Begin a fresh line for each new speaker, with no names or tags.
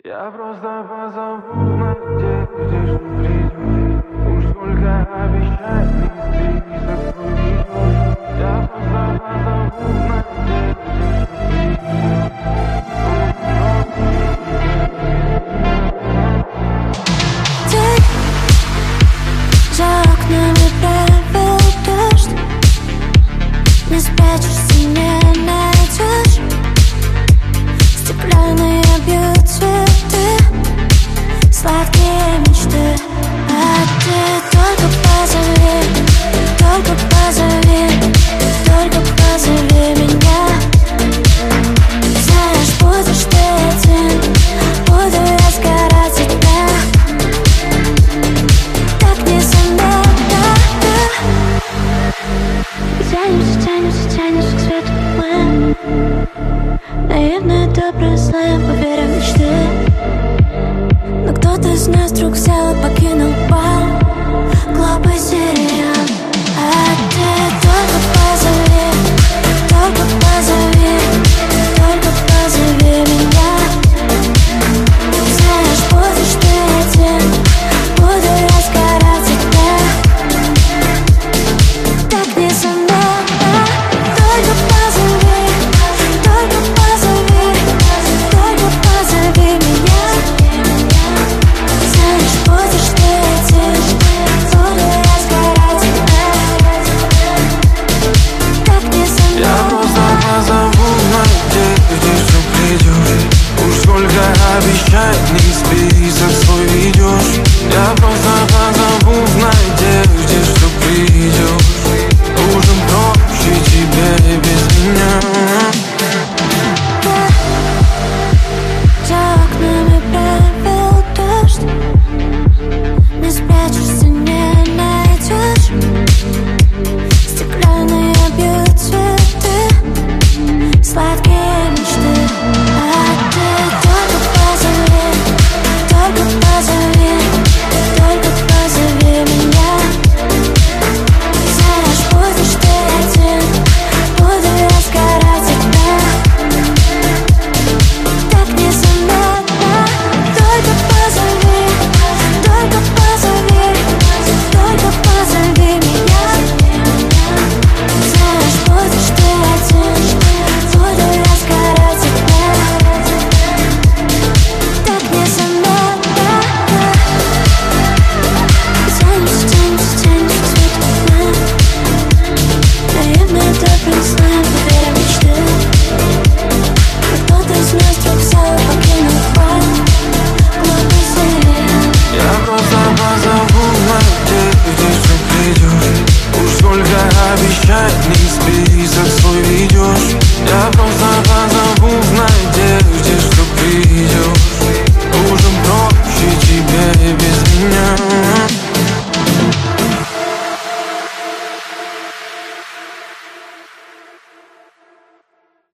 Я просто позову в надежде, что придешь. Уж сколько обещаний список свой ведешь. Я просто позову в надежде, что придешь.
Ты за окнами правил дождь. Не спрячешься, не найдешь. Стеклянные бьют цветы, сладкие мечты. А ты только позови, только позови, только позови меня. Знаешь, будешь ты один, буду я сгорать от тебя. Так незаметно. Тянемся, тянемся, тянемся к свету мы. Наивная, добрая, злая, поверим в мечты. Но кто-то из нас вдруг взял и покинул бал. Глупый сериал. А ты только позови, только позови, только позови меня. Знаешь, будешь ты один, буду я сгорать от тебя. Так незаметно. Только позови, только позови, только позови меня. Знаешь, будешь ты один, буду я сгорать от тебя. Так незаметно.
Я просто позову в надежде, что придешь. Уж сколько обещаний список свой ведешь. Я просто позову в надежде, что придешь. Уже проще тебе без меня.
За окнами правил дождь. Не спрячешься, не найдешь. Стеклянные бьют цветы, сладкие мечты. А ты только позови, только позови, только позови меня. Знаешь, будешь ты один, буду я сгорать от тебя. Так незаметно. Только позови, только позови, только позови меня. Знаешь, будешь ты один, буду я сгорать от тебя. Так незаметно. Тянемся, тянемся, тянемся к свету мы. Наивная, добрая, злая, поверим в мечты. Но кто-то из нас вдруг взял и покинул бал. Глупый сериал.
Я просто позову в надежде, что придешь. Уж сколько обещаний список свой ведешь. Я